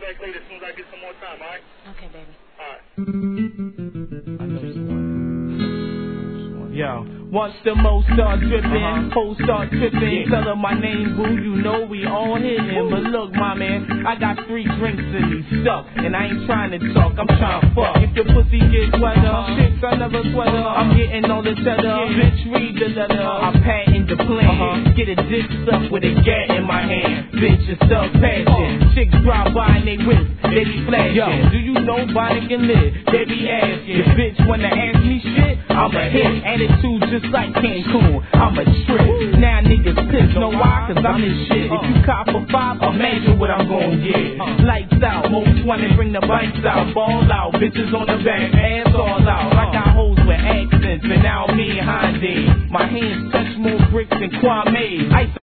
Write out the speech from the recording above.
back later as soon as I get some more time, alright? Okay, baby. Alright. I know you want. Yo, once the mo start dripping, hoes start tripping. Tell her my name, boo, you know we all hitting. But look, my man, I got 3 drinks in me stuck, and I ain't trying to talk, I'm trying to fuck. If your pussy gets wetter, chicks I never sweater. I'm getting all the cheddar, bitch read the letter. I patent the plan, get a dick stuck with a gat in my hand. Bitch, it's thug passion. Chicks drive by and they whip, they be flashing. Yo, do you know Bonnie can live? They be asking. If bitch wanna ask me shit, I'm a hit. Attitude just like Cancun, I'm a trip. Now niggas pissed, know why? Cause I'm this shit. If you cop for 5, imagine what I'm gon' get. Lights out, most wanna bring the bikes out. Ball out, bitches on the back, ass all out. I got hoes with accents, and now me and Hyundai. My hands touch more bricks than Kwame.